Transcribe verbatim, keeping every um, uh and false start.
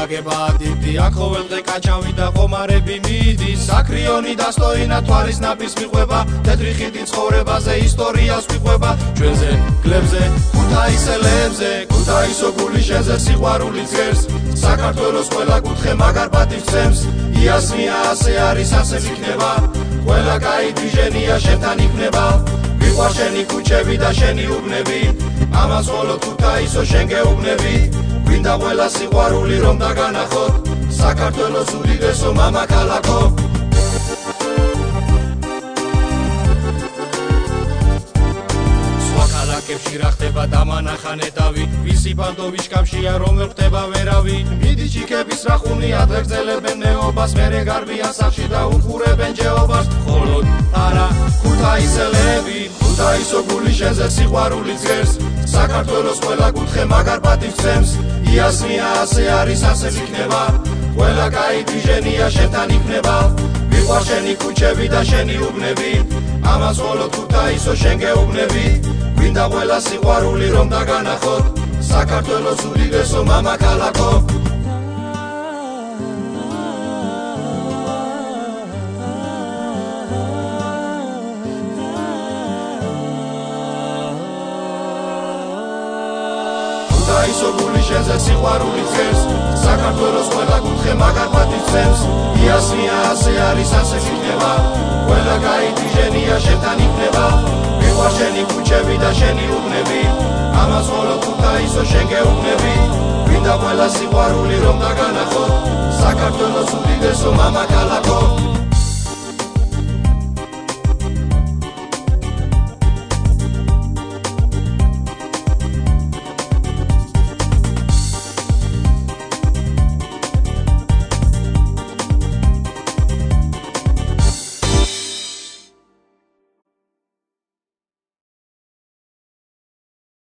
გაგება დიდი აქ ყოველ დღე კაჩავი და ხომარები მიდის საკრიონი და სტოინა თვალის ნაფის მიყვება თეთრი ხიდი ცხოვრებაზე ისტორიას მიყვება ჩვენზე გლებზე ქუთაისელებზე ქუთაისო გული შენზე სიყვარული ძლებს საქართველოს ყველა კუთხე მაგარ პატივს ცემს იასმია ასე არის ასე იქნება ყველა კაი დიჟენია შენთან იქნება ვიყვა შენი ქუჩები და შენი უბნები ამას მხოლოდ ქუთაისო შენ გეუბნები გვინდა ყველა სიყვარული რომ დაგანახოთ საქართველოს უდიდესო მამაქალაქო ქალაქებში რა ხდება დამანახანეტავი ვისი ბანდოვიშკამშია რომ ვერ ხდება ვერავი მიდი ჩიქების რახუნი ადრე გრძელებენ ნეობას მერე გარბიან სახში და უხურებენ ჯეობას მხოლოდ არა ქუთაისელები ქუთაისო გული შენზე სიყვარული ძლებს საქართველოს ყველა კუთხე მაგარ პატივს ცემს იასმია ასე არის ასე იქნება ყველა კაი დიჟენია შენთან იქნება ვიყვა შენი ქუჩები და შენი უბნები ამას მხოლოდ ქუთაისო შენ გეუბნები გვინდა ყველა სიყვარული რომ დაგანახოთ საქართველოს უდიდესო მამაქალაქო ქუთაისო გული შენზე სიყვარული ძლებს საქართველოს ყველა კუთხე მაგარ პატივს ცემს იასმია ასე არის ასე იქნება ყველა კაი დიჟენია შენთან იქნება ვიყვა შენი ქუჩები და შენი უბნები ამას მხოლოდ ქუთაისო შენ გეუბნები გვინდა ყველა სიყვარული რომ დაგანახოთ საქართველოს უდიდესო მამაქალაქო